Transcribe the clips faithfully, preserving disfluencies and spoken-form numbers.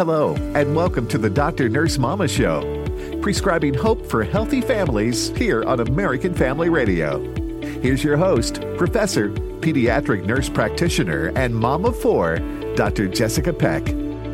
Hello, and welcome to the Doctor Nurse Mama Show, prescribing hope for healthy families here on American Family Radio. Here's your host, Professor, Pediatric Nurse Practitioner, and Mom of Four, Doctor Jessica Peck.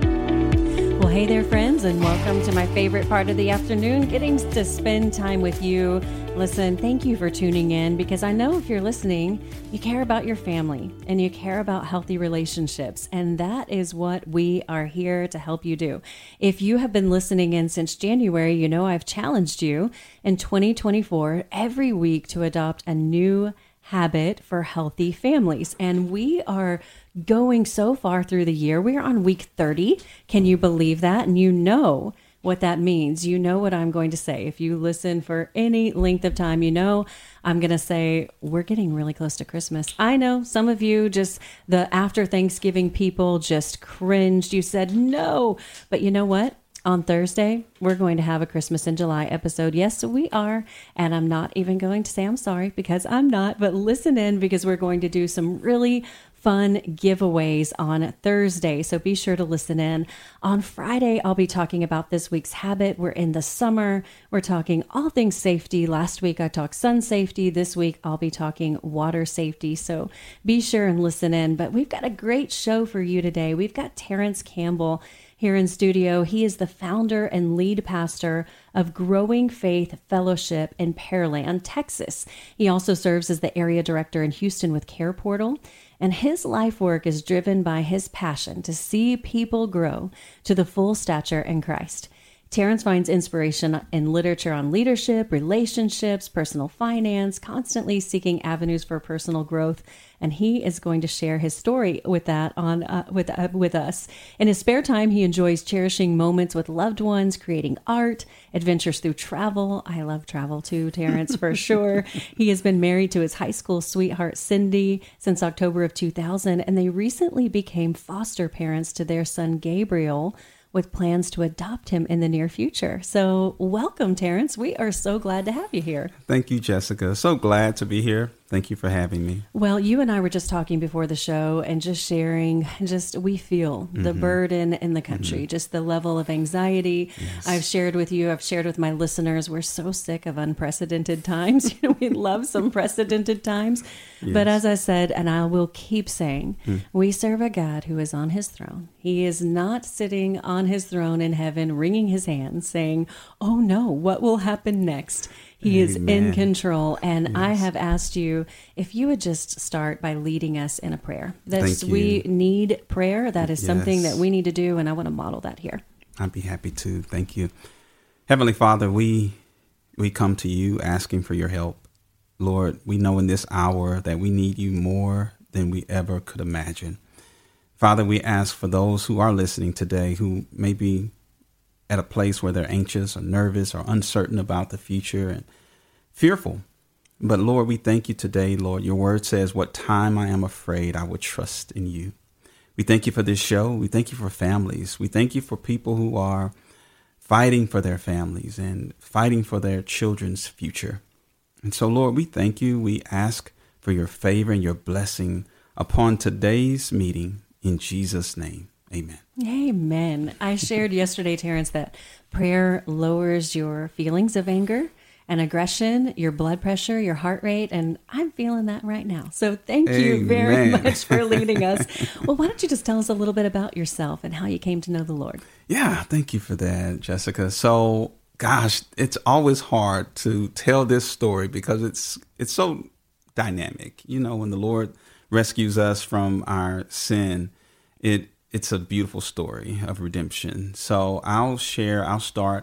Well, hey there, friends, and welcome to my favorite part of the afternoon, getting to spend time with you. Listen, thank you for tuning in, because I know if you're listening, you care about your family and you care about healthy relationships, and that is what we are here to help you do. If you have been listening in since January, you know I've challenged you in twenty twenty-four every week to adopt a new habit for healthy families, and we are going so far through the year. We are on week thirty. Can you believe that? And you know what that means. You know what I'm going to say. If you listen for any length of time, you know I'm going to say we're getting really close to Christmas. I know some of you just, the after Thanksgiving people just cringed. You said no. But you know what? On Thursday, we're going to have a Christmas in July episode. Yes, we are. And I'm not even going to say I'm sorry, because I'm not. But listen in, because we're going to do some really fun giveaways on Thursday. So be sure to listen in. On Friday, I'll be talking about this week's habit. We're in the summer. We're talking all things safety. Last week, I talked sun safety. This week, I'll be talking water safety. So be sure and listen in. But we've got a great show for you today. We've got Terrence Campbell here in studio. He is the founder and lead pastor of Growing Faith Fellowship in Pearland, Texas. He also serves as the area director in Houston with Care Portal, and his life work is driven by his passion to see people grow to the full stature in Christ. Terrence finds inspiration in literature on leadership, relationships, personal finance, constantly seeking avenues for personal growth, and he is going to share his story with that on uh, with uh, with us. In his spare time, he enjoys cherishing moments with loved ones, creating art, adventures through travel. I love travel too, Terrence, for sure. He has been married to his high school sweetheart, Cindy, since October of two thousand, and they recently became foster parents to their son, Gabriel, with plans to adopt him in the near future. So welcome, Terrence. We are so glad to have you here. Thank you, Jessica. So glad to be here. Thank you for having me. Well, you and I were just talking before the show and just sharing, just we feel the mm-hmm. burden in the country, mm-hmm. just the level of anxiety. Yes. I've shared with you, I've shared with my listeners, we're so sick of unprecedented times. You know, we love some precedented times. Yes. But as I said, and I will keep saying, mm. we serve a God who is on his throne. He is not sitting on his throne in heaven, wringing his hands, saying, oh no, what will happen next? He Amen. Is in control. And yes. I have asked you if you would just start by leading us in a prayer. That's, we need prayer. That is yes. something that we need to do. And I want to model that here. I'd be happy to. Thank you. Heavenly Father, we we come to you asking for your help. Lord, we know in this hour that we need you more than we ever could imagine. Father, we ask for those who are listening today who may be at a place where they're anxious or nervous or uncertain about the future and fearful. But Lord, we thank you today, Lord. Your word says, what time I am afraid, I will trust in you. We thank you for this show. We thank you for families. We thank you for people who are fighting for their families and fighting for their children's future. And so, Lord, we thank you. We ask for your favor and your blessing upon today's meeting in Jesus' name. Amen. Amen. I shared yesterday, Terrence, that prayer lowers your feelings of anger and aggression, your blood pressure, your heart rate, and I'm feeling that right now. So thank you Amen. Very much for leading us. Well, why don't you just tell us a little bit about yourself and how you came to know the Lord? Yeah, thank you for that, Jessica. So, gosh, it's always hard to tell this story because it's it's so dynamic. You know, when the Lord rescues us from our sin, it It's a beautiful story of redemption. So I'll share, I'll start.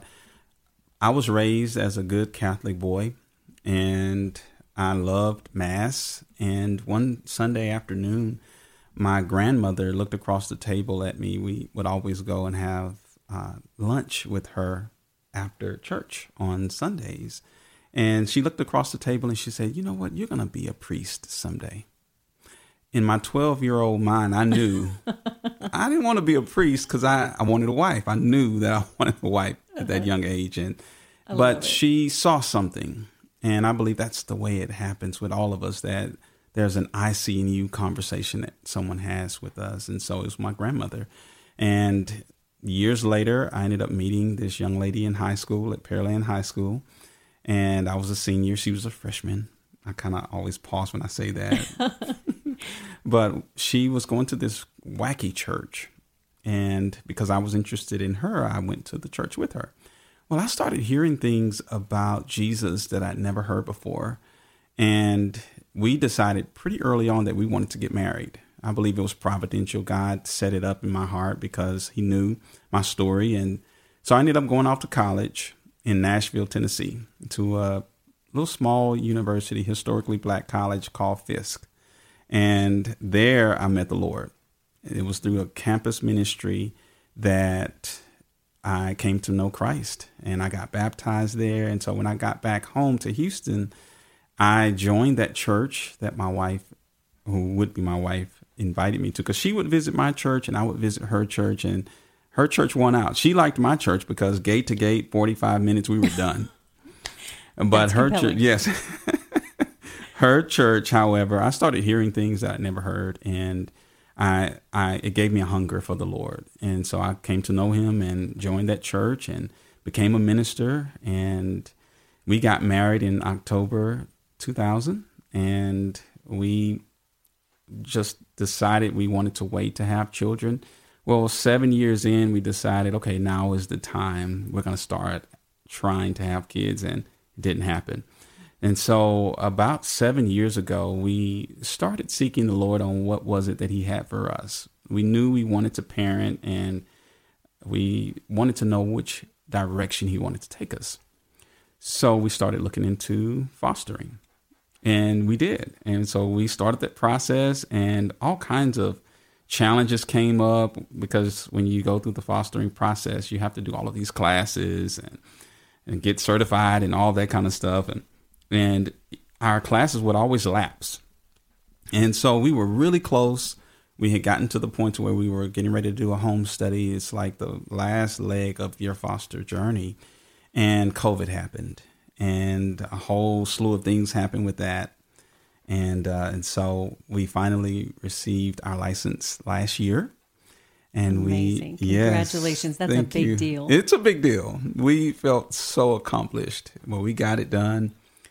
I was raised as a good Catholic boy, and I loved Mass. And one Sunday afternoon, my grandmother looked across the table at me. We would always go and have uh, lunch with her after church on Sundays. And she looked across the table and she said, you know what, you're going to be a priest someday. In my twelve-year-old mind, I knew I didn't want to be a priest because I, I wanted a wife. I knew that I wanted a wife at that young age. And but she saw something. And I believe that's the way it happens with all of us, that there's an I see in you conversation that someone has with us. And so it was my grandmother. And years later, I ended up meeting this young lady in high school at Pearland High School. And I was a senior. She was a freshman. I kind of always pause when I say that. But she was going to this wacky church. And because I was interested in her, I went to the church with her. Well, I started hearing things about Jesus that I'd never heard before. And we decided pretty early on that we wanted to get married. I believe it was providential. God set it up in my heart because he knew my story. And so I ended up going off to college in Nashville, Tennessee, to a little small university, historically black college called Fisk. And there I met the Lord. It was through a campus ministry that I came to know Christ, and I got baptized there. And so when I got back home to Houston, I joined that church that my wife, who would be my wife, invited me to, because she would visit my church and I would visit her church, and her church won out. She liked my church because gate to gate, forty-five minutes, we were done. But That's her compelling. church, yes, her church, however, I started hearing things that I'd never heard, and I, I, it gave me a hunger for the Lord. And so I came to know him and joined that church and became a minister. And we got married in October two thousand. And we just decided we wanted to wait to have children. Well, seven years in, we decided, okay, now is the time. We're going to start trying to have kids. And it didn't happen. And so about seven years ago, we started seeking the Lord on what was it that he had for us. We knew we wanted to parent, and we wanted to know which direction he wanted to take us. So we started looking into fostering, and we did. And so we started that process, and all kinds of challenges came up, because when you go through the fostering process, you have to do all of these classes and, and get certified and all that kind of stuff. And And our classes would always lapse. And so we were really close. We had gotten to the point to where we were getting ready to do a home study. It's like the last leg of your foster journey. And COVID happened. And a whole slew of things happened with that. And uh, and so we finally received our license last year. And Amazing. we, yes, Congratulations. That's a thank big you. deal. It's a big deal. We felt so accomplished. Well, we got it done.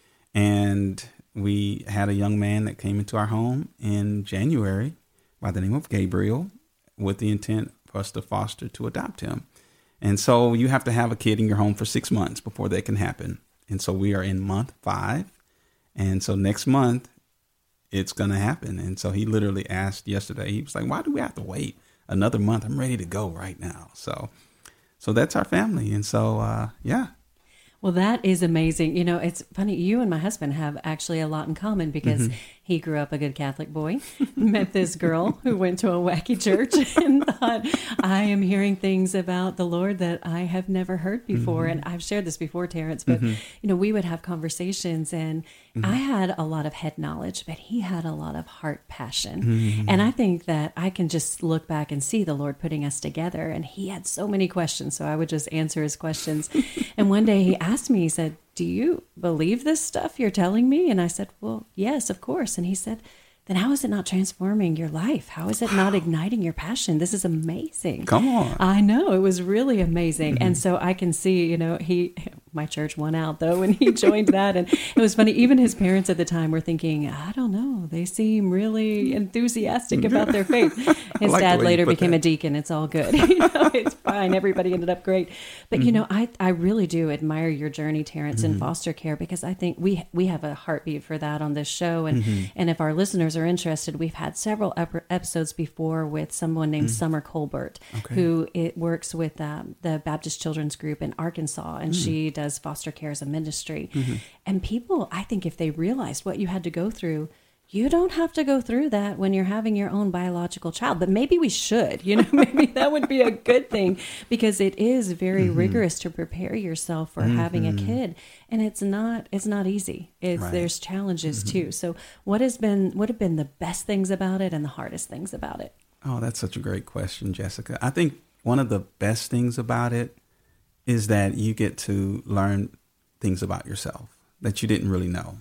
And we had a young man that came into our home in January by the name of Gabriel, with the intent for us to foster to adopt him. And so you have to have a kid in your home for six months before that can happen. And so we are in month five. And so next month it's going to happen. And so he literally asked yesterday, he was like, why do we have to wait another month? I'm ready to go right now. So, so that's our family. And so, uh, yeah. Well, that is amazing. You know, it's funny. You and my husband have actually a lot in common, because Mm-hmm. he grew up a good Catholic boy, met this girl who went to a wacky church, and thought, I am hearing things about the Lord that I have never heard before. Mm-hmm. And I've shared this before, Terrence, but, mm-hmm. you know, we would have conversations, and mm-hmm. I had a lot of head knowledge, but he had a lot of heart passion. Mm-hmm. And I think that I can just look back and see the Lord putting us together. And he had so many questions, so I would just answer his questions. And one day he asked me, he said, do you believe this stuff you're telling me? And I said, well, yes, of course. And he said, then how is it not transforming your life? How is it wow. not igniting your passion? This is amazing. Come on. I know. It was really amazing. Mm-hmm. And so I can see, you know, he, my church won out though, when he joined that. And it was funny. Even his parents at the time were thinking, I don't know. They seem really enthusiastic about their faith. His like dad later became that. a deacon. It's all good. You know, it's fine. Everybody ended up great. But, mm-hmm. you know, I, I really do admire your journey, Terrence, mm-hmm. in foster care, because I think we, we have a heartbeat for that on this show. And, mm-hmm. and if our listeners are interested, we've had several ep- episodes before with someone named mm-hmm. Summer Colbert, okay. who it works with um, the Baptist Children's Group in Arkansas, and mm-hmm. she does foster care as a ministry. Mm-hmm. And people, I think if they realized what you had to go through, you don't have to go through that when you're having your own biological child. But maybe we should, you know, maybe that would be a good thing, because it is very mm-hmm. rigorous to prepare yourself for mm-hmm. having a kid. And it's not, it's not easy. It's, right. There's challenges mm-hmm. too. So what has been, what have been the best things about it and the hardest things about it? Oh, that's such a great question, Jessica. I think one of the best things about it is that you get to learn things about yourself that you didn't really know.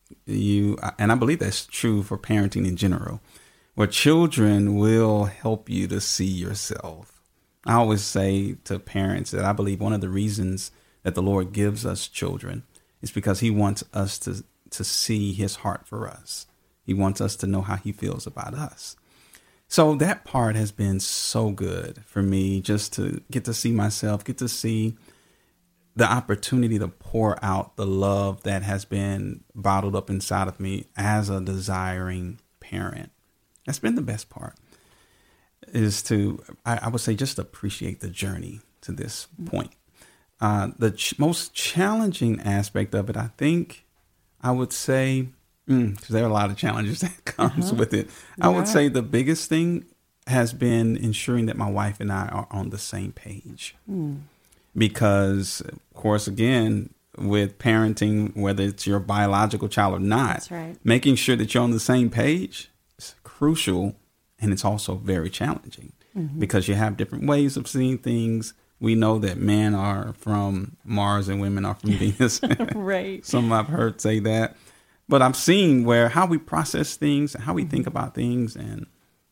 You, and I believe that's true for parenting in general, where children will help you to see yourself I always say to parents that I believe one of the reasons that the Lord gives us children is because he wants us to, to see his heart for us. He wants us to know how he feels about us. So that part has been so good for me, just to get to see myself, get to see the opportunity to pour out the love that has been bottled up inside of me as a desiring parent. That's been the best part, is to, I, I would say, just appreciate the journey to this point. Uh, the ch- most challenging aspect of it, I think, I would say, because mm, there are a lot of challenges that comes uh-huh. with it. I would right. say the biggest thing has been ensuring that my wife and I are on the same page. Mm. Because, of course, again, with parenting, whether it's your biological child or not, That's right. making sure that you're on the same page is crucial. And it's also very challenging mm-hmm. because you have different ways of seeing things. We know that men are from Mars and women are from Venus. Right. Some I've heard say that. But I'm seeing where how we process things and how we mm-hmm. think about things and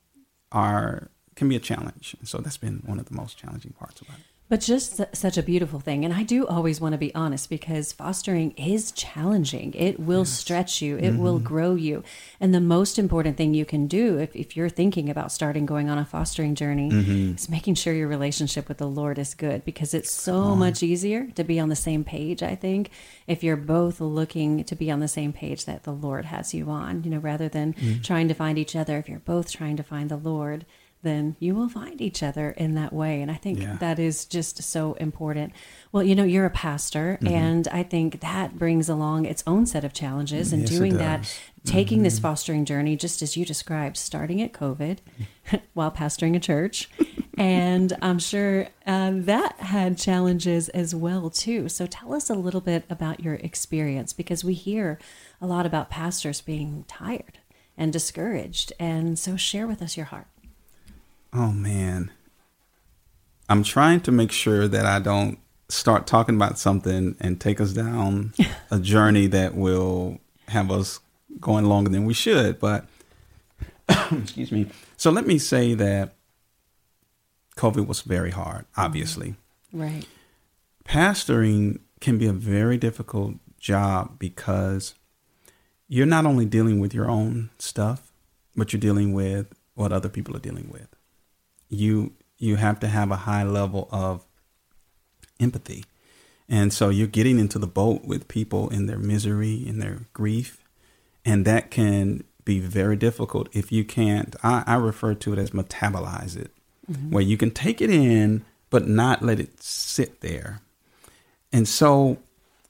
are can be a challenge. So that's been one of the most challenging parts about it. But just such a beautiful thing. And I do always want to be honest, because fostering is challenging. It will yes. stretch you. It mm-hmm. will grow you. And the most important thing you can do if, if you're thinking about starting going on a fostering journey mm-hmm. is making sure your relationship with the Lord is good, because it's so much easier to be on the same page, I think, if you're both looking to be on the same page that the Lord has you on, you know, rather than mm-hmm. trying to find each other. If you're both trying to find the Lord, then you will find each other in that way. And I think yeah. that is just so important. Well, you know, you're a pastor, mm-hmm. and I think that brings along its own set of challenges. And yes, doing that, taking mm-hmm. this fostering journey, just as you described, starting at COVID while pastoring a church. And I'm sure uh, that had challenges as well, too. So tell us a little bit about your experience, because we hear a lot about pastors being tired and discouraged. And so share with us your heart. Oh, man. I'm trying to make sure that I don't start talking about something and take us down a journey that will have us going longer than we should. But, excuse me. So let me say that COVID was very hard, obviously. Right. Pastoring can be a very difficult job because you're not only dealing with your own stuff, but you're dealing with what other people are dealing with. You you have to have a high level of empathy. And so you're getting into the boat with people in their misery, in their grief. And that can be very difficult if you can't, I, I refer to it as metabolize it, mm-hmm. where you can take it in, but not let it sit there. And so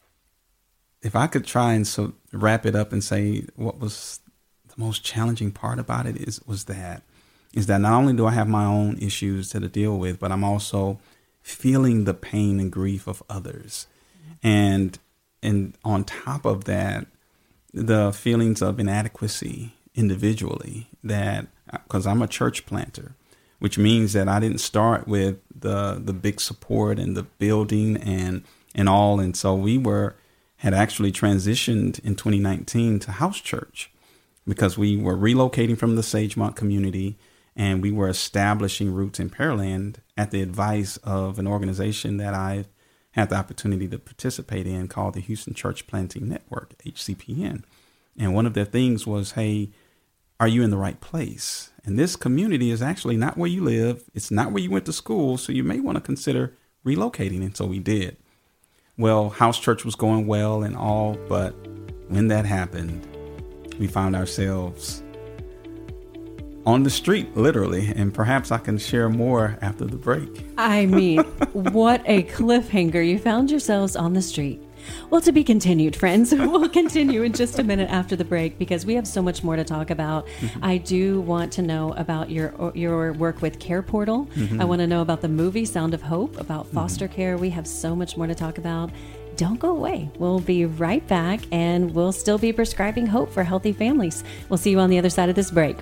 if I could try and so wrap it up and say what was the most challenging part about it is was that is that not only do I have my own issues to deal with, but I'm also feeling the pain and grief of others. And and on top of that, the feelings of inadequacy individually, that because I'm a church planter, which means that I didn't start with the the big support and the building and and all. And so we were had actually transitioned in twenty nineteen to house church because we were relocating from the Sagemont community. And we were establishing roots in Pearland at the advice of an organization that I've had the opportunity to participate in called the Houston Church Planting Network, H C P N. And one of their things was, hey, are you in the right place? And this community is actually not where you live. It's not where you went to school. So you may want to consider relocating. And so we did. Well, house church was going well and all. But when that happened, we found ourselves on the street, literally, and perhaps I can share more after the break. I mean, what a cliffhanger. You found yourselves on the street. Well, to be continued, friends. We'll continue in just a minute after the break because we have so much more to talk about. Mm-hmm. I do want to know about your your work with Care Portal. Mm-hmm. I want to know about the movie Sound of Hope, about foster mm-hmm. care. We have so much more to talk about. Don't go away. We'll be right back, and we'll still be prescribing hope for healthy families. We'll see you on the other side of this break.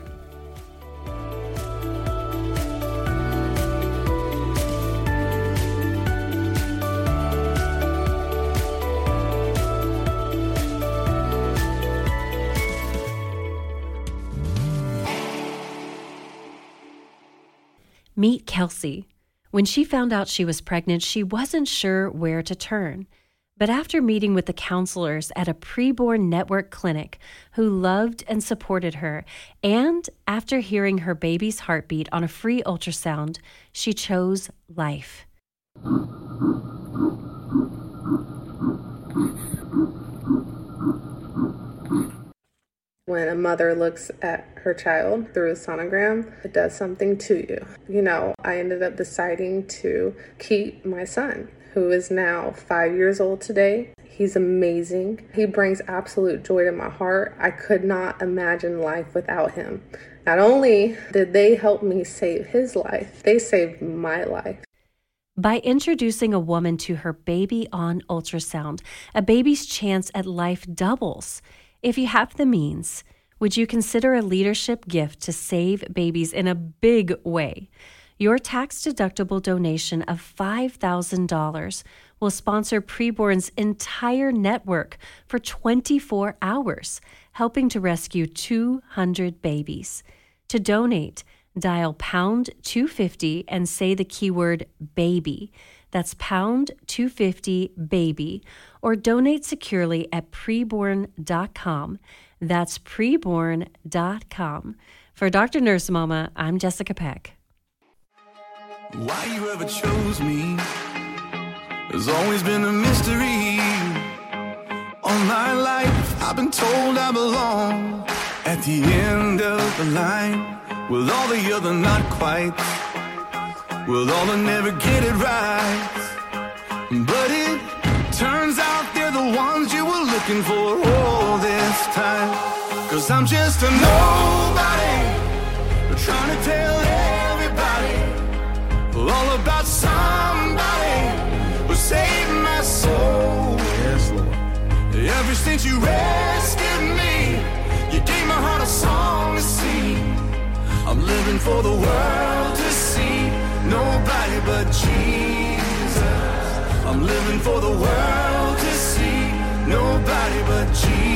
Meet Kelsey. When she found out she was pregnant, she wasn't sure where to turn. But after meeting with the counselors at a preborn network clinic who loved and supported her, and after hearing her baby's heartbeat on a free ultrasound, she chose life. When a mother looks at her child through a sonogram, it does something to you. You know, I ended up deciding to keep my son, who is now five years old today. He's amazing. He brings absolute joy to my heart. I could not imagine life without him. Not only did they help me save his life, they saved my life. By introducing a woman to her baby on ultrasound, a baby's chance at life doubles. If you have the means, would you consider a leadership gift to save babies in a big way? Your tax-deductible donation of five thousand dollars will sponsor Preborn's entire network for twenty-four hours, helping to rescue two hundred babies. To donate, dial pound two fifty and say the keyword baby. That's pound two fifty baby, or donate securely at preborn dot com. That's preborn dot com. For Doctor Nurse Mama, I'm Jessica Peck. Why you ever chose me has always been a mystery. All my life I've been told I belong at the end of the line with all the other not quite, with all the never get it right. But it turns out they're the ones you were looking for all this time. Cause I'm just a nobody trying to tell everybody all about somebody who saved my soul. Yes, Lord. Ever since you rescued me, you gave my heart a song to sing. I'm living for the world to see nobody but Jesus. I'm living for the world to see nobody but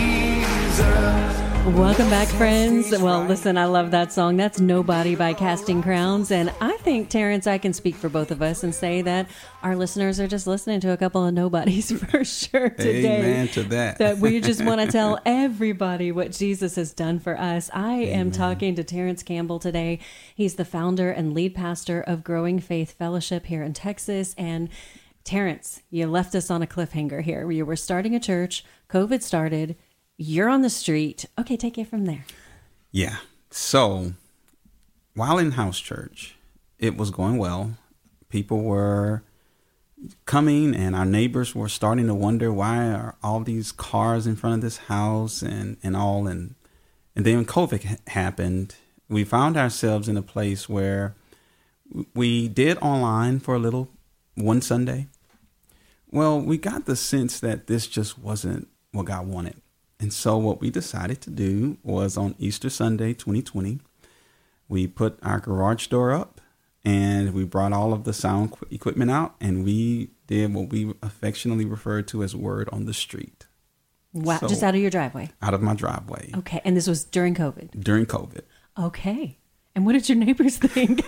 Jesus. Welcome back, friends. Well, listen, I love that song. That's Nobody by Casting Crowns. And I think, Terrence, I can speak for both of us and say that our listeners are just listening to a couple of nobodies for sure today. Amen to that. That we just want to tell everybody what Jesus has done for us. I Amen. am talking to Terrence Campbell today. He's the founder and lead pastor of Growing Faith Fellowship here in Texas. And Terrence, you left us on a cliffhanger here. You were starting a church. COVID started. You're on the street. Okay, take it from there. Yeah. So while in house church, it was going well. People were coming and our neighbors were starting to wonder, why are all these cars in front of this house and, and all. And, and then when COVID ha- happened, we found ourselves in a place where we did online for a little one Sunday. Well, we got the sense that this just wasn't what God wanted. And so what we decided to do was on Easter Sunday, twenty twenty, we put our garage door up and we brought all of the sound equipment out and we did what we affectionately referred to as Word on the Street. Wow. So, just out of your driveway? Out of my driveway. Okay. And this was during COVID? During COVID. Okay. And what did your neighbors think?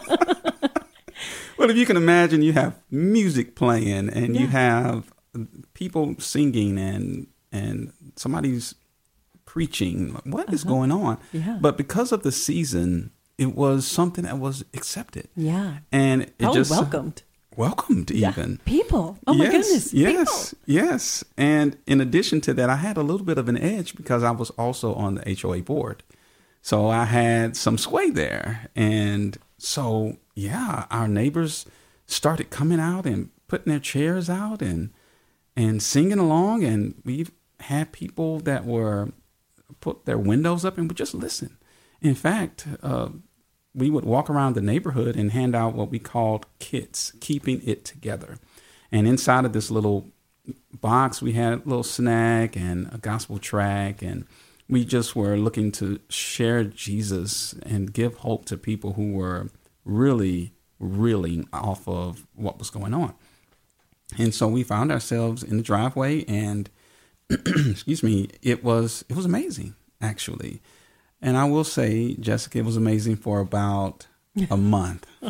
Well, if you can imagine, you have music playing and yeah. you have people singing and and somebody's preaching. What is uh-huh. going on? Yeah. But because of the season, it was something that was accepted. Yeah. And it Probably just welcomed. Welcomed yeah. even. People. Oh yes, my goodness. Yes. People. Yes. And in addition to that, I had a little bit of an edge because I was also on the H O A board. So I had some sway there. And so, yeah, our neighbors started coming out and putting their chairs out and and singing along. And we've had people that were put their windows up and would just listen. In fact, uh, we would walk around the neighborhood and hand out what we called kits, keeping it together. And inside of this little box, we had a little snack and a gospel track. And we just were looking to share Jesus and give hope to people who were really reeling off of what was going on. And so we found ourselves in the driveway and excuse me, it was it was amazing, actually. And I will say, Jessica, it was amazing for about a month.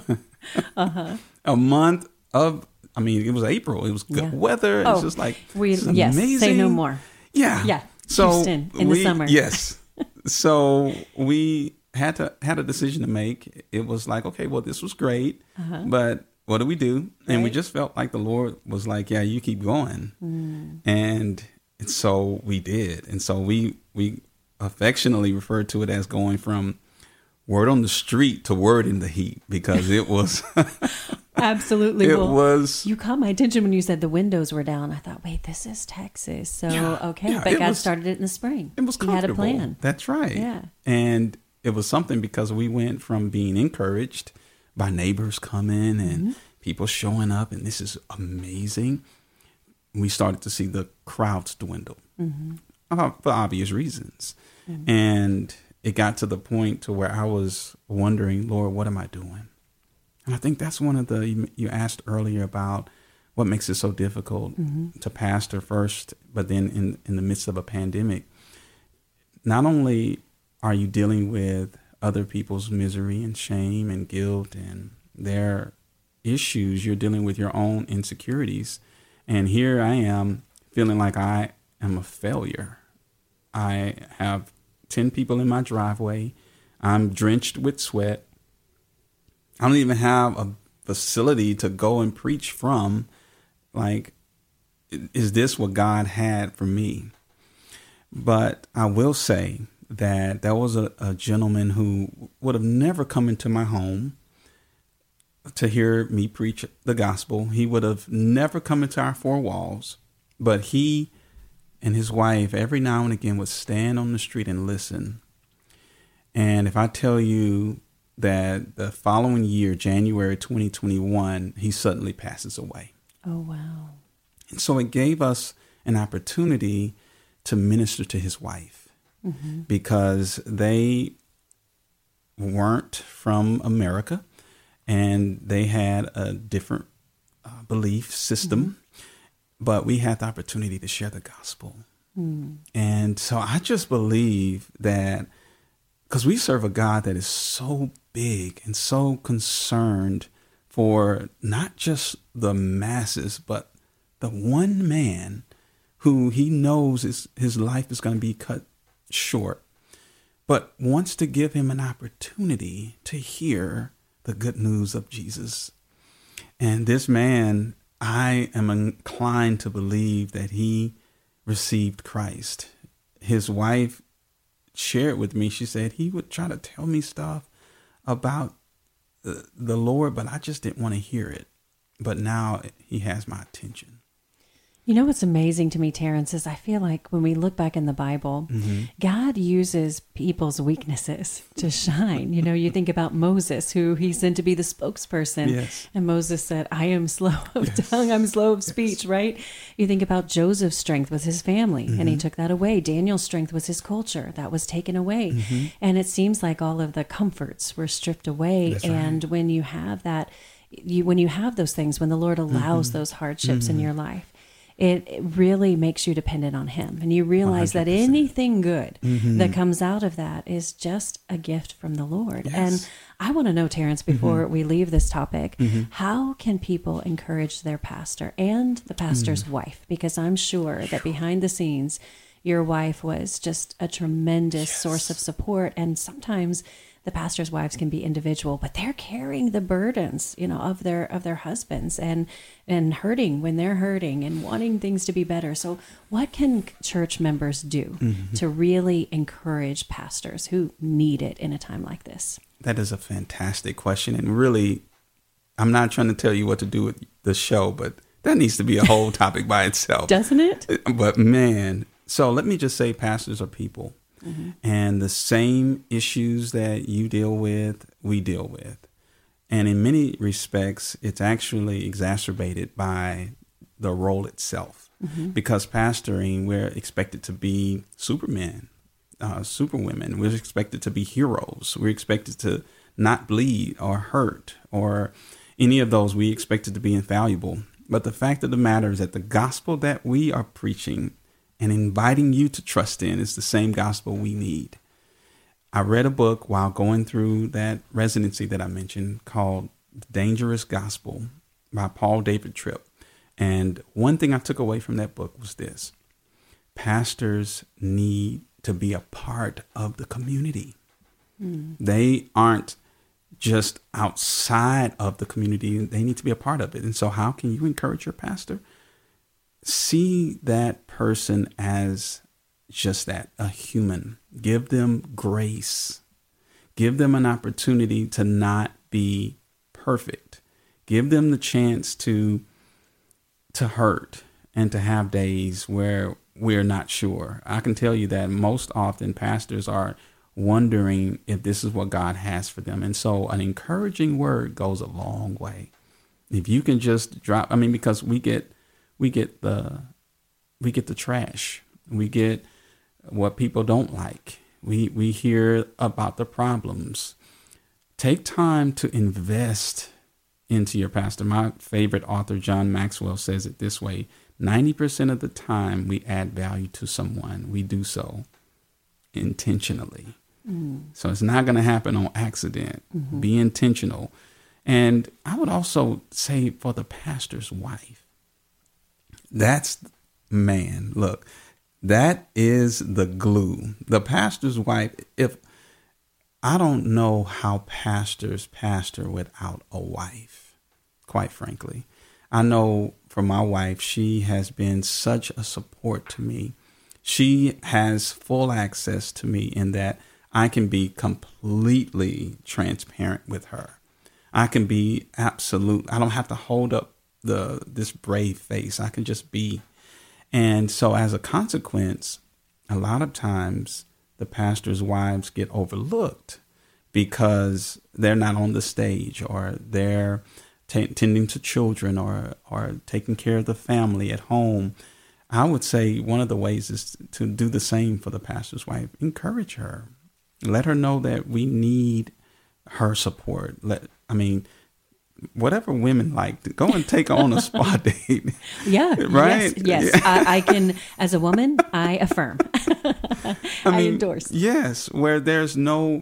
uh-huh. A month of, I mean, it was April. It was good Yeah. weather. Oh, It's just like, we it's yes, amazing. say no more. Yeah. Yeah. So Houston in we, the summer. Yes. So we had to had a decision to make. It was like, okay, well, this was great, Uh-huh. but what do we do? And we Right. just felt like the Lord was like, yeah, you keep going. Mm. And so we did. And so we we affectionately referred to it as going from word on the street to word in the heat, because it was Absolutely. it well, was you caught my attention when you said the windows were down. I thought, wait, this is Texas. So, Yeah, okay. yeah, but it God was- started it in the spring. it was He had a comfortable. plan. That's right. Yeah. And it was something because we went from being encouraged by neighbors coming and Mm-hmm. people showing up, and this is amazing. We started to see the crowds dwindle Mm-hmm. uh, for obvious reasons. And it got to the point to where I was wondering, Lord, what am I doing? And I think that's one of the, you, you asked earlier about what makes it so difficult to pastor first, but then in, in the midst of a pandemic. Not only are you dealing with other people's misery and shame and guilt and their issues, you're dealing with your own insecurities. And here I am feeling like I am a failure. I have ten people in my driveway. I'm drenched with sweat. I don't even have a facility to go and preach from. Like, is this what God had for me? But I will say that there was a, a gentleman who would have never come into my home to hear me preach the gospel. He would have never come into our four walls, but he and his wife every now and again would stand on the street and listen. And if I tell you that the following year, January twenty twenty-one, he suddenly passes away. Oh, wow. And so it gave us an opportunity to minister to his wife, Mm-hmm. because they weren't from America and they had a different uh, belief system, Mm-hmm. but we had the opportunity to share the gospel. Mm. And so I just believe that because we serve a God that is so big and so concerned for not just the masses, but the one man who he knows is, his life is going to be cut short, but wants to give him an opportunity to hear the good news of Jesus. And this man, I am inclined to believe that he received Christ. His wife shared with me, she said he would try to tell me stuff about the, the Lord, but I just didn't want to hear it. But now he has my attention. You know what's amazing to me, Terrence, is I feel like when we look back in the Bible, Mm-hmm. God uses people's weaknesses to shine. You know, you think about Moses, who he sent to be the spokesperson. Yes. And Moses said, I am slow of Yes. tongue, I'm slow of speech, right? You think about Joseph's strength was his family, and he Mm-hmm. took that away. Daniel's strength was his culture. That was taken away. Mm-hmm. And it seems like all of the comforts were stripped away. That's right. And when you have that, you when you have those things, when the Lord allows Mm-hmm. those hardships in your life, It, it really makes you dependent on him. And you realize that one hundred percent. anything good Mm-hmm. that comes out of that is just a gift from the Lord. Yes. And I want to know, Terrence, before Mm-hmm. we leave this topic, how can people encourage their pastor and the pastor's Mm. wife? Because I'm sure that behind the scenes, your wife was just a tremendous Yes. source of support. And sometimes the pastors' wives can be individual, but they're carrying the burdens, you know, of their of their husbands and and hurting when they're hurting and wanting things to be better. So what can church members do Mm-hmm. to really encourage pastors who need it in a time like this? That is a fantastic question. And really, I'm not trying to tell you what to do with the show, but that needs to be a whole topic by itself. Doesn't it? But man, so let me just say pastors are people. Mm-hmm. And the same issues that you deal with, we deal with. And in many respects, it's actually exacerbated by the role itself. Mm-hmm. Because pastoring, we're expected to be supermen, uh, superwomen. We're expected to be heroes. We're expected to not bleed or hurt or any of those. We expected to be infallible. But the fact of the matter is that the gospel that we are preaching and inviting you to trust in is the same gospel we need. I read a book while going through that residency that I mentioned called Dangerous Gospel by Paul David Tripp. And one thing I took away from that book was this: pastors need to be a part of the community. Mm. They aren't just outside of the community. They need to be a part of it. And so how can you encourage your pastor? See that person as just that, a human. Give them grace. Give them an opportunity to not be perfect. Give them the chance to to hurt and to have days where we're not sure. I can tell you that most often pastors are wondering if this is what God has for them. And so an encouraging word goes a long way. If you can just drop, I mean, because we get we get the we get the trash. We get what people don't like. We we hear about the problems. Take time to invest into your pastor. My favorite author, John Maxwell, says it this way: ninety percent of the time we add value to someone, we do so intentionally. Mm. So it's not going to happen on accident. Mm-hmm. Be intentional. And I would also say for the pastor's wife, that's, man, look, that is the glue. The pastor's wife, if I don't know how pastors pastor without a wife, quite frankly. I know for my wife, she has been such a support to me. She has full access to me in that I can be completely transparent with her. I can be absolute. I don't have to hold up the this brave face. I can just be. And so as a consequence, a lot of times the pastors' wives get overlooked because they're not on the stage, or they're t- tending to children, or or taking care of the family at home. I would say one of the ways is to do the same for the pastor's wife. Encourage her. Let her know that we need her support. Let I mean, whatever women like, go and take her on a spa date. Yeah. Right? Yes. yes. Yeah. I, I can, as a woman, I affirm. I, I mean, endorse. Yes. Where there's no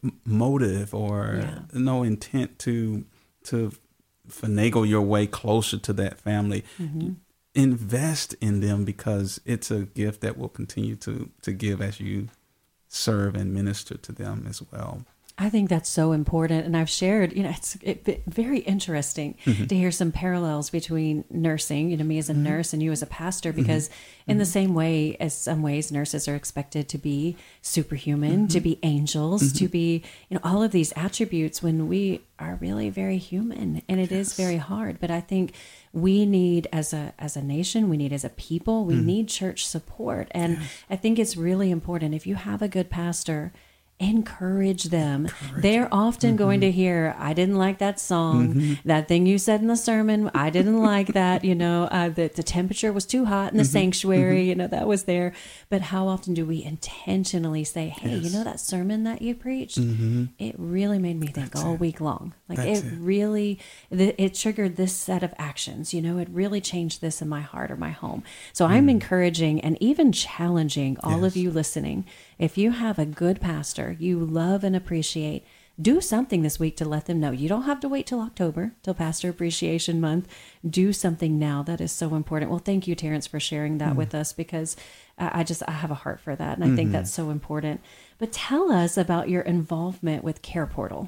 motive or yeah. no intent to, to finagle your way closer to that family. Mm-hmm. Invest in them, because it's a gift that will continue to, to give as you serve and minister to them as well. I think that's so important. And I've shared, you know, it's it, it, very interesting mm-hmm. to hear some parallels between nursing, you know, me as a mm-hmm. nurse and you as a pastor, because mm-hmm. in the same way, as some ways nurses are expected to be superhuman, mm-hmm. to be angels, mm-hmm. to be, you know, all of these attributes when we are really very human, and it yes. is very hard. But I think we need, as a as a nation, we need as a people, we mm-hmm. need church support. And yes. I think it's really important, if you have a good pastor, encourage them. Encourage They're often mm-hmm. going to hear, I didn't like that song, mm-hmm. that thing you said in the sermon, I didn't like that, you know, uh, that the temperature was too hot in the mm-hmm. sanctuary, mm-hmm. you know, that was there. But how often do we intentionally say, hey, yes. you know that sermon that you preached? Mm-hmm. It really made me think That's all it. week long. Like That's it, it really, it triggered this set of actions, you know, it really changed this in my heart or my home. So mm-hmm. I'm encouraging and even challenging all yes. of you listening. If you have a good pastor you love and appreciate, do something this week to let them know. You don't have to wait till October, till Pastor Appreciation Month. Do something now. That is so important. Well, thank you, Terrence, for sharing that mm. with us, because I just, I have a heart for that. And I mm-hmm. think that's so important. But tell us about your involvement with Care Portal.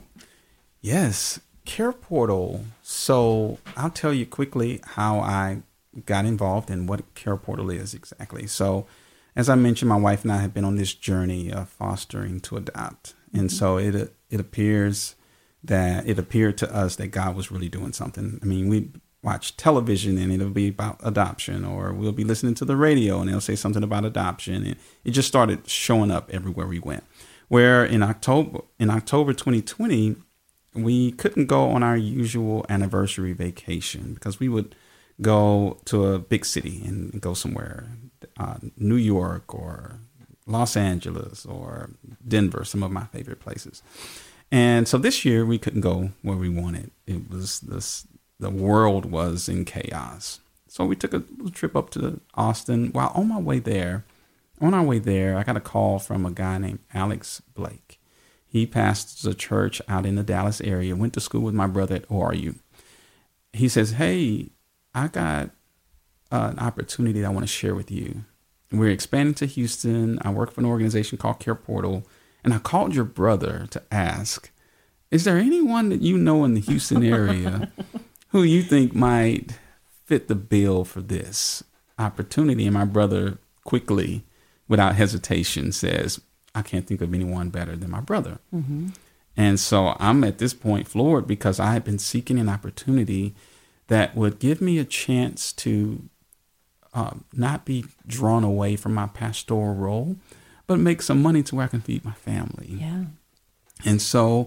Yes, Care Portal. So I'll tell you quickly how I got involved and what Care Portal is exactly. So as I mentioned, my wife and I have been on this journey of fostering to adopt. And mm-hmm. so it it appears that it appeared to us that God was really doing something. I mean, we watch television and it'll be about adoption, or we'll be listening to the radio and they'll say something about adoption. And it just started showing up everywhere we went. Where in October, in October twenty twenty, we couldn't go on our usual anniversary vacation because we would go to a big city and go somewhere. Uh, New York or Los Angeles or Denver, some of my favorite places. And so this year we couldn't go where we wanted. It was this, the world was in chaos. So we took a trip up to Austin. While on my way there, on our way there, I got a call from a guy named Alex Blake. He pastors a church out in the Dallas area, went to school with my brother at O R U. He says, hey, I got uh, an opportunity that I want to share with you. We're expanding to Houston. I work for an organization called Care Portal. And I called your brother to ask, is there anyone that you know in the Houston area who you think might fit the bill for this opportunity? And my brother quickly, without hesitation, says, I can't think of anyone better than my brother. Mm-hmm. And so I'm at this point floored because I had been seeking an opportunity that would give me a chance to uh, not be drawn away from my pastoral role, but make some money to where I can feed my family. Yeah. And so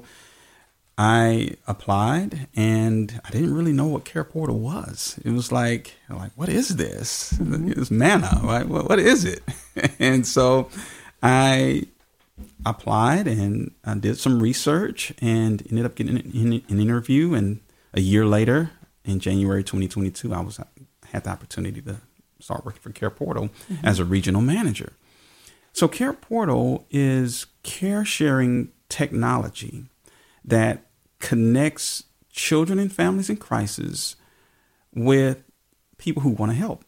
I applied, and I didn't really know what Care Portal was. It was like, like, what is this? Mm-hmm. It's manna, right? What, what is it? And so I applied, and I did some research, and ended up getting an, an interview. And a year later, in January twenty twenty-two, I was had the opportunity to start working for Care Portal mm-hmm. as a regional manager. So Care Portal is care sharing technology that connects children and families in crisis with people who want to help,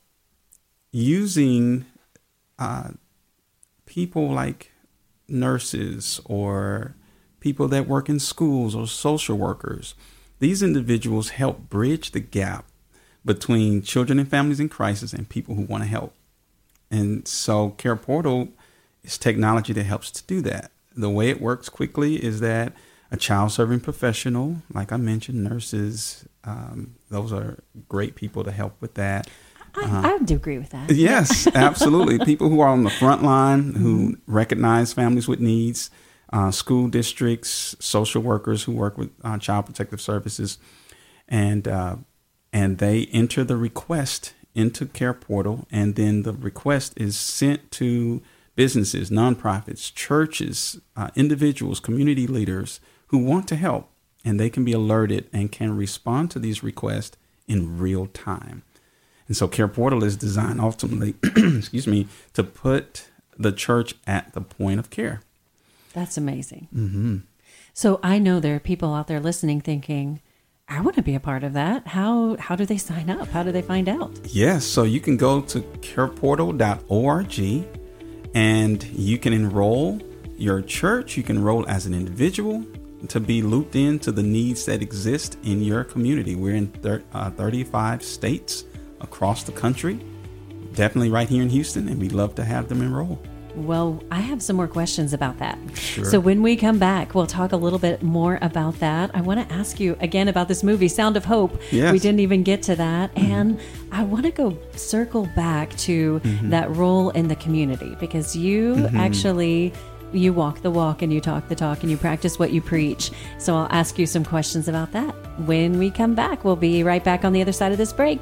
using uh, people like nurses or people that work in schools or social workers. These individuals help bridge the gap between children and families in crisis and people who want to help. And so Care Portal is technology that helps to do that. The way it works quickly is that a child serving professional, like I mentioned, nurses, um, those are great people to help with that. I, uh, I do agree with that. Yes, absolutely. People who are on the front line, who mm-hmm. recognize families with needs, uh, school districts, social workers who work with uh, child protective services, and uh, and they enter the request into Care Portal, and then the request is sent to businesses, nonprofits, churches, uh, individuals, community leaders who want to help, and they can be alerted and can respond to these requests in real time. And so Care Portal is designed ultimately, excuse me, to put the church at the point of care. That's amazing. Mm-hmm. So I know there are people out there listening thinking, I want to be a part of that. How how do they sign up? How do they find out? Yes, so you can go to care portal dot org and you can enroll your church. You can enroll as an individual to be looped into the needs that exist in your community. We're in thir- uh, thirty-five states across the country, definitely right here in Houston, and we'd love to have them enroll. Well, I have some more questions about that. Sure. So when we come back, we'll talk a little bit more about that. I want to ask you again about this movie, Sound of Hope. Yes. We didn't even get to that. Mm-hmm. And I want to go circle back to mm-hmm. that role in the community, because you mm-hmm. actually, you walk the walk and you talk the talk and you practice what you preach. So I'll ask you some questions about that. When we come back, we'll be right back on the other side of this break.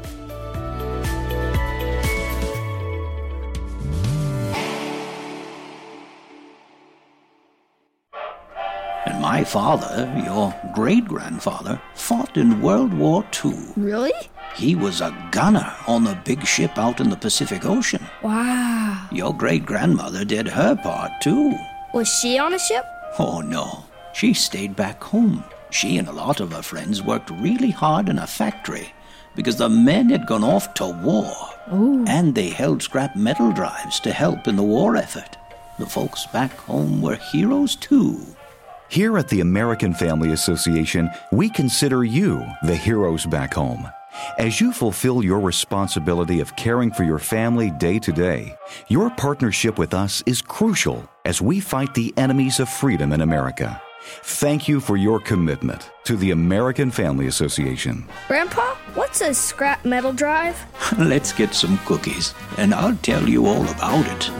My father, your great-grandfather, fought in World War Two. Really? He was a gunner on the big ship out in the Pacific Ocean. Wow. Your great-grandmother did her part, too. Was she on a ship? Oh, no. She stayed back home. She and a lot of her friends worked really hard in a factory because the men had gone off to war. Ooh. And they held scrap metal drives to help in the war effort. The folks back home were heroes, too. Here at the American Family Association, we consider you the heroes back home. As you fulfill your responsibility of caring for your family day to day, your partnership with us is crucial as we fight the enemies of freedom in America. Thank you for your commitment to the American Family Association. Grandpa, what's a scrap metal drive? Let's get some cookies, and I'll tell you all about it.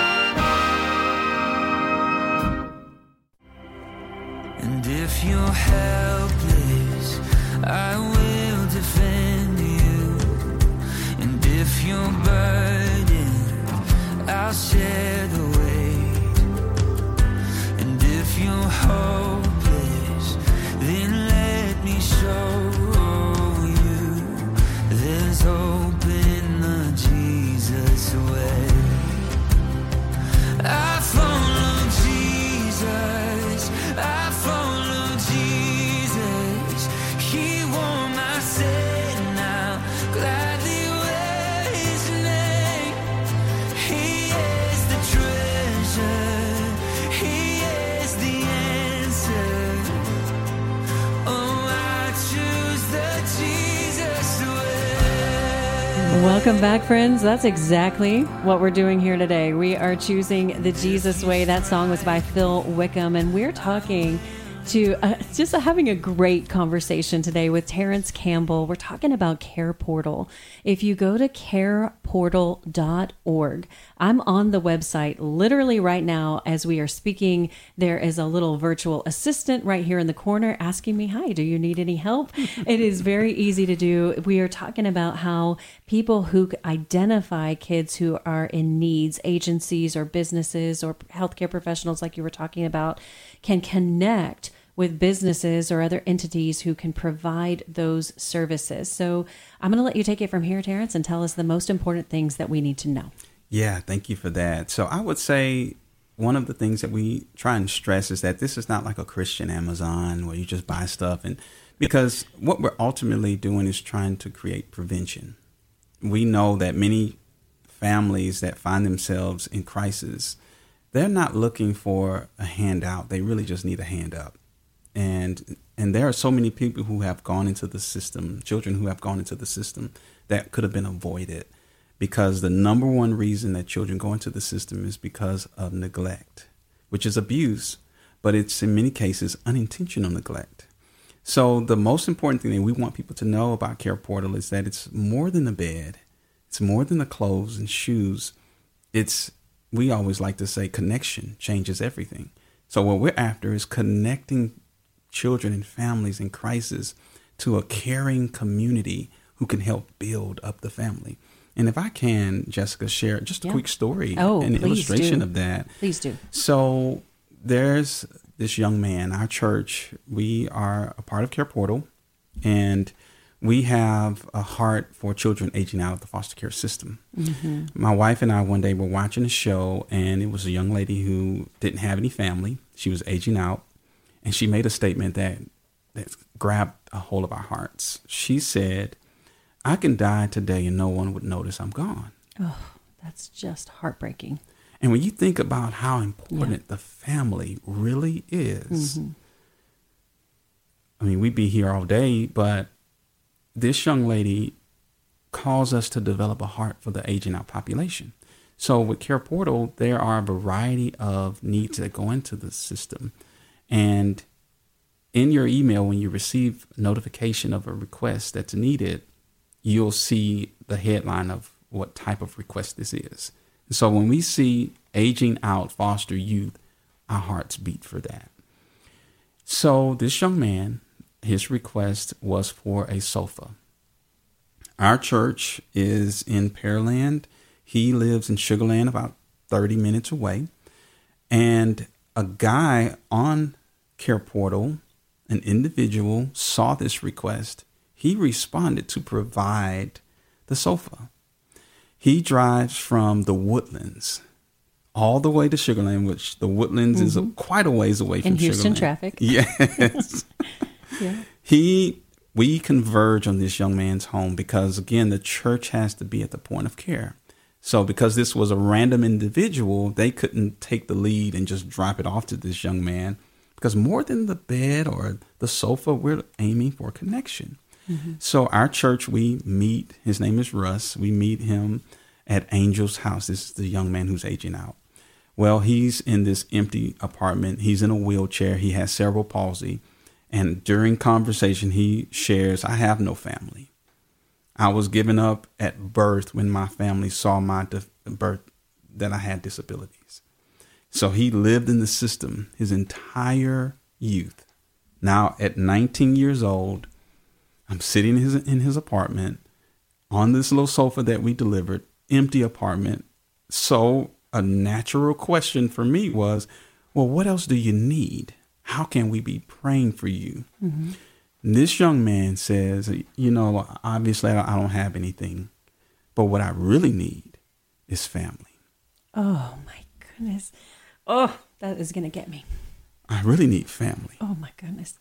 And if you're helpless, I will defend you. And if you're burdened, I'll share the weight. And if you're hopeless, then let me show you there's hope in the Jesus way. I follow Jesus. Welcome back, friends. That's exactly what we're doing here today. We are choosing the Jesus Way. That song was by Phil Wickham, and we're talking to uh, just having a great conversation today with Terrence Campbell. We're talking about Care Portal. If you go to care portal dot org, I'm on the website literally right now as we are speaking. There is a little virtual assistant right here in the corner asking me, hi, do you need any help? It is very easy to do. We are talking about how people who identify kids who are in needs, agencies or businesses or healthcare professionals like you were talking about, can connect with businesses or other entities who can provide those services. So I'm going to let you take it from here, Terrence, and tell us the most important things that we need to know. Yeah, thank you for that. So I would say one of the things that we try and stress is that this is not like a Christian Amazon where you just buy stuff. And because what we're ultimately doing is trying to create prevention. We know that many families that find themselves in crisis, they're not looking for a handout. They really just need a hand up. And and there are so many people who have gone into the system, children who have gone into the system that could have been avoided, because the number one reason that children go into the system is because of neglect, which is abuse, but it's in many cases unintentional neglect. So the most important thing that we want people to know about Care Portal is that it's more than the bed. It's more than the clothes and shoes. It's, we always like to say, connection changes everything. So what we're after is connecting children and families in crisis to a caring community who can help build up the family. And if I can, Jessica, share just a yeah. quick story, oh, an illustration do. of that. Please do. So there's this young man, our church, we are a part of Care Portal, and we have a heart for children aging out of the foster care system. Mm-hmm. My wife and I one day were watching a show, and it was a young lady who didn't have any family. She was aging out, and she made a statement that, that grabbed a hold of our hearts. She said, I can die today and no one would notice I'm gone. Oh, that's just heartbreaking. And when you think about how important yeah. the family really is, mm-hmm. I mean, we'd be here all day, but this young lady calls us to develop a heart for the aging out population. So with Care Portal, there are a variety of needs that go into the system. And in your email, when you receive notification of a request that's needed, you'll see the headline of what type of request this is. So when we see aging out foster youth, our hearts beat for that. So this young man, his request was for a sofa. Our church is in Pearland. He lives in Sugar Land, about thirty minutes away. And a guy on Care Portal, an individual, saw this request. He responded to provide the sofa. He drives from the Woodlands all the way to Sugar Land, which the Woodlands mm-hmm. is a, quite a ways away from in Houston Sugar Land. Traffic. Yes. yeah. He, we converge on this young man's home because, again, the church has to be at the point of care. So because this was a random individual, they couldn't take the lead and just drop it off to this young man, because more than the bed or the sofa, we're aiming for connection. Mm-hmm. So our church, we meet, his name is Russ. We meet him at Angel's house. This is the young man who's aging out. Well, he's in this empty apartment. He's in a wheelchair. He has cerebral palsy. And during conversation, he shares, I have no family. I was given up at birth when my family saw my de- birth that I had disabilities. So he lived in the system his entire youth. Now at nineteen years old, I'm sitting in his, in his apartment on this little sofa that we delivered, empty apartment. So a natural question for me was, well, what else do you need? How can we be praying for you? Mm-hmm. This young man says, you know, obviously I don't have anything, but what I really need is family. Oh, my goodness. Oh, that is going to get me. I really need family. Oh, my goodness.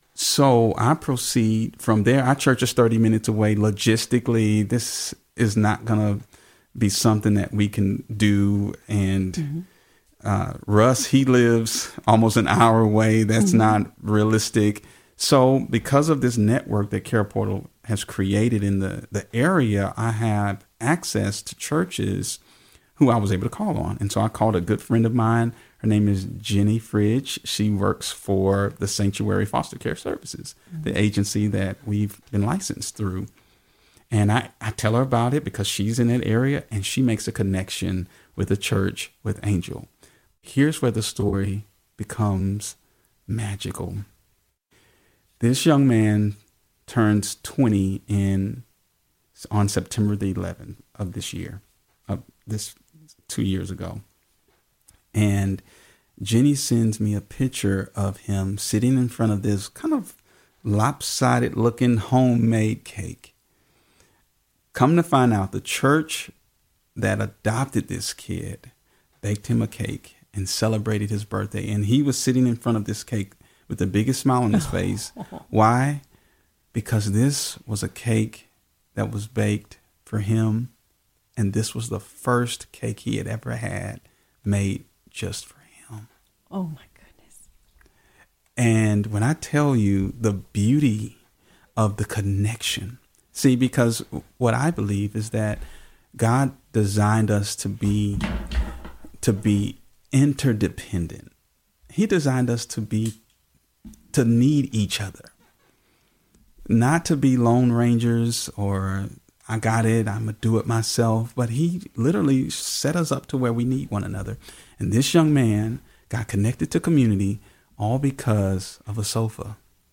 So I proceed from there. Our church is thirty minutes away. Logistically, this is not going to be something that we can do. And mm-hmm. uh, Russ, he lives almost an hour away. That's mm-hmm. not realistic. So because of this network that Care Portal has created in the, the area, I have access to churches who I was able to call on. And so I called a good friend of mine. Her name is Jenny Fridge. She works for the Sanctuary Foster Care Services, mm-hmm. the agency that we've been licensed through. And I, I tell her about it because she's in that area, and she makes a connection with the church with Angel. Here's where the story becomes magical. This young man turns twenty in on September the eleventh of this year, of this two years ago. And Jenny sends me a picture of him sitting in front of this kind of lopsided looking homemade cake. Come to find out, the church that adopted this kid baked him a cake and celebrated his birthday. And he was sitting in front of this cake with the biggest smile on his face. Why? Because this was a cake that was baked for him. And this was the first cake he had ever had made just for him. Oh, my goodness. And when I tell you the beauty of the connection, see, because what I believe is that God designed us to be to be interdependent. He designed us to be to need each other, not to be lone rangers or I got it, I'm gonna do it myself. But he literally set us up to where we need one another. And this young man got connected to community all because of a sofa.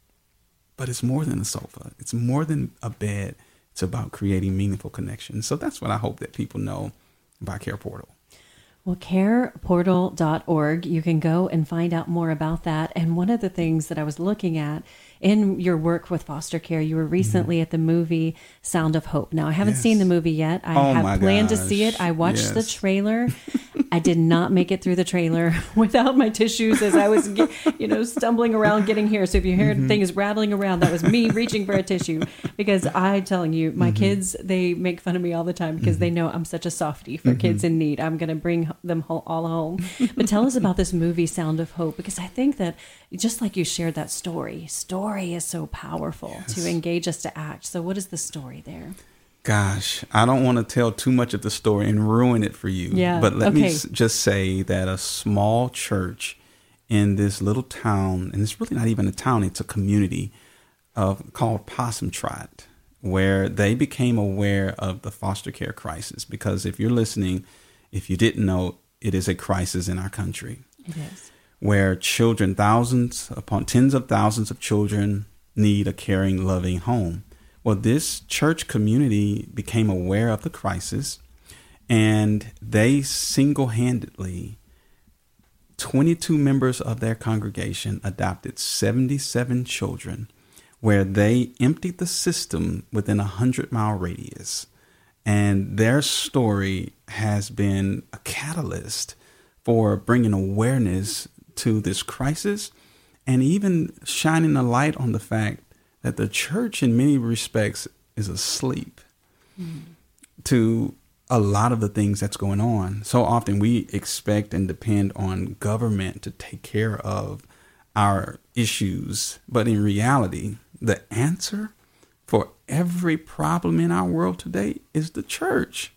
But it's more than a sofa. It's more than a bed. It's about creating meaningful connections. So that's what I hope that people know about Care Portal. Well, care portal dot org, you can go and find out more about that. And one of the things that I was looking at in your work with foster care, you were recently mm-hmm. at the movie Sound of Hope. Now, I haven't yes. seen the movie yet. I oh have planned gosh. to see it. I watched yes. the trailer. I did not make it through the trailer without my tissues as I was, you know, stumbling around getting here. So if you hear mm-hmm. things rattling around, that was me reaching for a tissue, because I'm telling you, my mm-hmm. kids, they make fun of me all the time because mm-hmm. they know I'm such a softie for mm-hmm. kids in need. I'm going to bring them all home. But tell us about this movie, Sound of Hope, because I think that just like you shared that story, story is so powerful yes. to engage us to act. So what is the story there? Gosh, I don't want to tell too much of the story and ruin it for you. Yeah. But let okay. me s- just say that a small church in this little town, and it's really not even a town, it's a community of called Possum Trot, where they became aware of the foster care crisis. Because if you're listening, if you didn't know, it is a crisis in our country. It is. Where children, thousands upon tens of thousands of children need a caring, loving home. Well, this church community became aware of the crisis, and they single-handedly, twenty-two members of their congregation adopted seventy-seven children, where they emptied the system within a hundred-mile radius. And their story has been a catalyst for bringing awareness to this crisis and even shining a light on the fact that the church in many respects is asleep mm. to a lot of the things that's going on. So often we expect and depend on government to take care of our issues. But in reality, the answer for every problem in our world today is the church.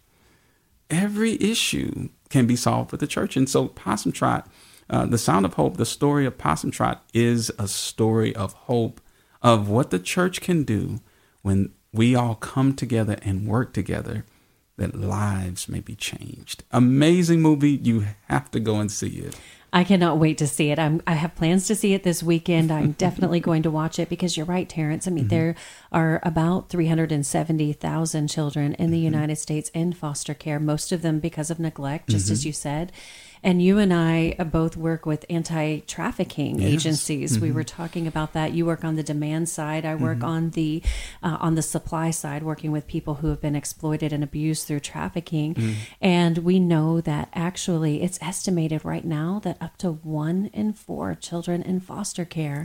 Every issue can be solved with the church. And so Possum Trot, uh, the Sound of Hope, the story of Possum Trot is a story of hope, of what the church can do when we all come together and work together, that lives may be changed. Amazing movie. You have to go and see it. I cannot wait to see it. I'm, I have plans to see it this weekend. I'm definitely going to watch it because you're right, Terrence. I mean, mm-hmm. there are about three hundred seventy thousand children in the mm-hmm. United States in foster care, most of them because of neglect, just mm-hmm. as you said. And you and I both work with anti-trafficking yes. agencies. Mm-hmm. We were talking about that. You work on the demand side. I work mm-hmm. on the uh, on the supply side, working with people who have been exploited and abused through trafficking. Mm-hmm. And we know that actually it's estimated right now that up to one in four children in foster care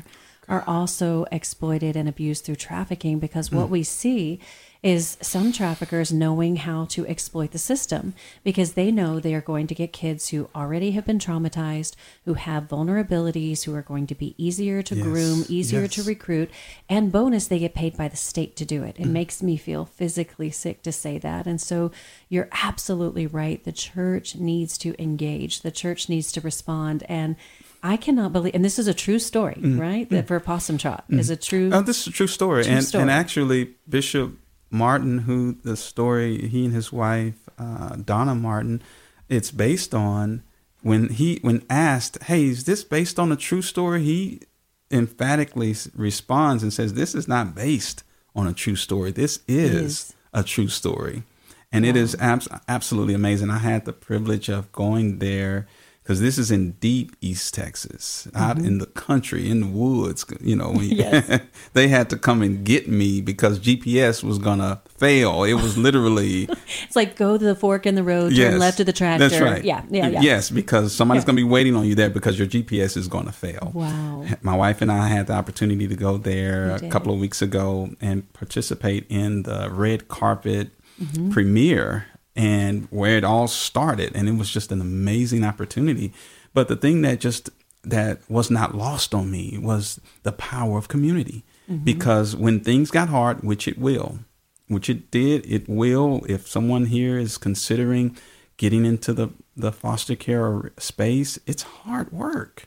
are also exploited and abused through trafficking, because what mm. we see is some traffickers knowing how to exploit the system, because they know they are going to get kids who already have been traumatized, who have vulnerabilities, who are going to be easier to yes. groom, easier yes. to recruit, and bonus, they get paid by the state to do it. It mm. makes me feel physically sick to say that. And so you're absolutely right. The church needs to engage. The church needs to respond. And I cannot believe, and this is a true story, mm. right? Mm. That for Possum Trot mm. is a true. Oh, this is a true story. True and, story. and actually, Bishop Martin, who the story, he and his wife, uh, Donna Martin, it's based on, when he, when asked, hey, is this based on a true story? He emphatically responds and says, this is not based on a true story. This is, is. a true story. And wow. it is abs- absolutely amazing. I had the privilege of going there, because this is in deep East Texas, out mm-hmm. in the country, in the woods. You know, yes. they had to come and get me because G P S was going to fail. It was literally... It's like, go to the fork in the road, yes, turn left to the tractor. That's right. Yeah, yeah, yeah. Yes, because somebody's yeah. going to be waiting on you there because your G P S is going to fail. Wow. My wife and I had the opportunity to go there a couple of weeks ago and participate in the red carpet mm-hmm. premiere, and where it all started. And it was just an amazing opportunity. But the thing that just that was not lost on me was the power of community. Mm-hmm. Because when things got hard, which it will, which it did, it will, if someone here is considering getting into the, the foster care space, it's hard work.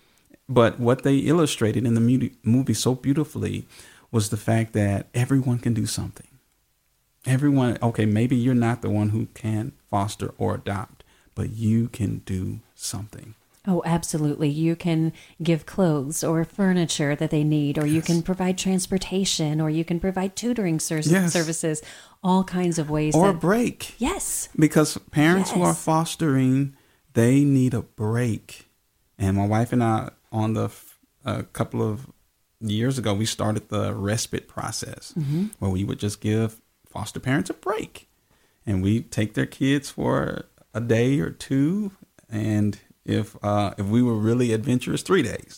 But what they illustrated in the movie so beautifully was the fact that everyone can do something. Everyone, okay, maybe you're not the one who can foster or adopt, but you can do something. Oh, absolutely. You can give clothes or furniture that they need, or yes. you can provide transportation, or you can provide tutoring ser- yes. services, all kinds of ways. Or that... a break. Yes. Because parents yes. who are fostering, they need a break. And my wife and I, on the a couple of years ago, we started the respite process mm-hmm. where we would just give foster parents a break, and we take their kids for a day or two, and if uh, if we were really adventurous, three days.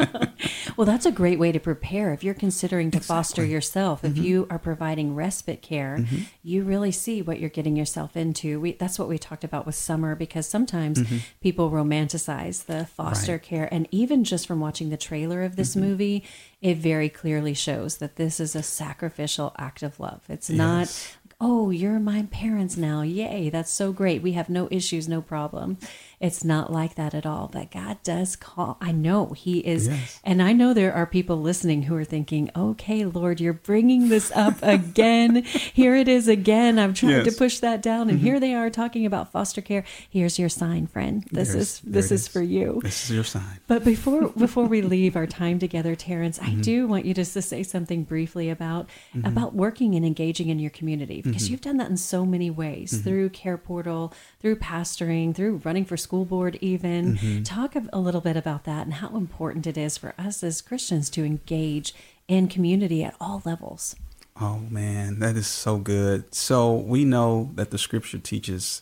Well, that's a great way to prepare. If you're considering to exactly. foster yourself, if mm-hmm. you are providing respite care, mm-hmm. you really see what you're getting yourself into. We, that's what we talked about with Summer, because sometimes mm-hmm. people romanticize the foster right. care. And even just from watching the trailer of this mm-hmm. movie, it very clearly shows that this is a sacrificial act of love. It's yes. not, oh, you're my parents now. Yay, that's so great. We have no issues, no problem. It's not like that at all. But God does call. I know he is. Yes. And I know there are people listening who are thinking, okay, Lord, you're bringing this up again. Here it is again. I'm trying yes. to push that down. And mm-hmm. here they are talking about foster care. Here's your sign, friend. This There's, is this is, is for you. This is your sign. But before before we leave our time together, Terrence, mm-hmm. I do want you just to say something briefly about, mm-hmm. about working and engaging in your community. Because mm-hmm. you've done that in so many ways, mm-hmm. through Care Portal, through pastoring, through running for school board even. Mm-hmm. Talk a little bit about that and how important it is for us as Christians to engage in community at all levels. Oh, man, that is so good. So we know that the scripture teaches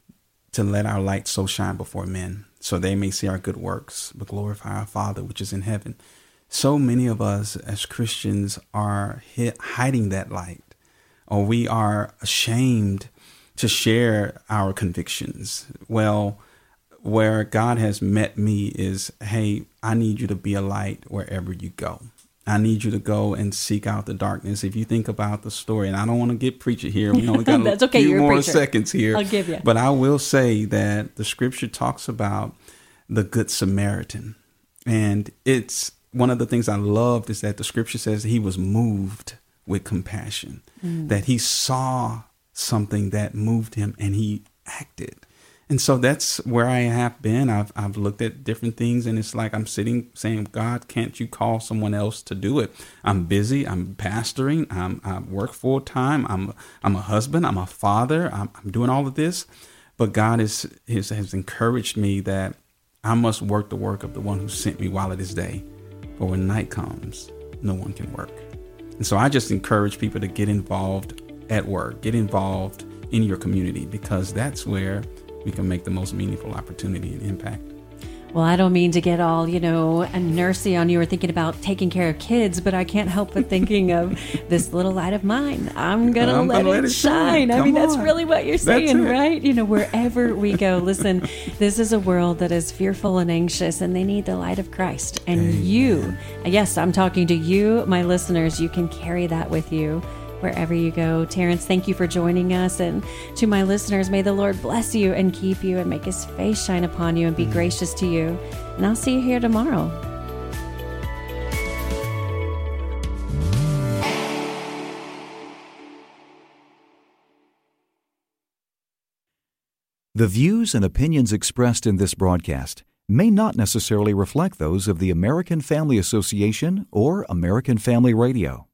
to let our light so shine before men, so they may see our good works, but glorify our Father which is in heaven. So many of us as Christians are hiding that light, or we are ashamed to share our convictions. Well, where God has met me is, hey, I need you to be a light wherever you go. I need you to go and seek out the darkness. If you think about the story, and I don't want to get preachy here. We only got That's a okay, few you're a more preacher. seconds here. I'll give you. But I will say that the scripture talks about the Good Samaritan. And it's one of the things I loved is that the scripture says he was moved with compassion, mm. that he saw something that moved him and he acted. And so that's where I have been. I've I've looked at different things, and it's like I'm sitting saying, God, can't you call someone else to do it? I'm busy. I'm pastoring. I'm, I work full time. I'm I'm a husband. I'm a father. I'm, I'm doing all of this. But God is, is has encouraged me that I must work the work of the one who sent me while it is day. For when night comes, no one can work. And so I just encourage people to get involved at work, get involved in your community, because that's where we can make the most meaningful opportunity and impact. Well, I don't mean to get all, you know, a nursey on you or thinking about taking care of kids, but I can't help but thinking of this little light of mine. I'm going to let, let it shine. shine. I mean, that's really what you're saying, right? You know, wherever we go, listen, this is a world that is fearful and anxious, and they need the light of Christ. And Amen. You, yes, I'm talking to you, my listeners, you can carry that with you wherever you go. Terrence, thank you for joining us. And to my listeners, may the Lord bless you and keep you and make his face shine upon you and be mm. gracious to you. And I'll see you here tomorrow. The views and opinions expressed in this broadcast may not necessarily reflect those of the American Family Association or American Family Radio.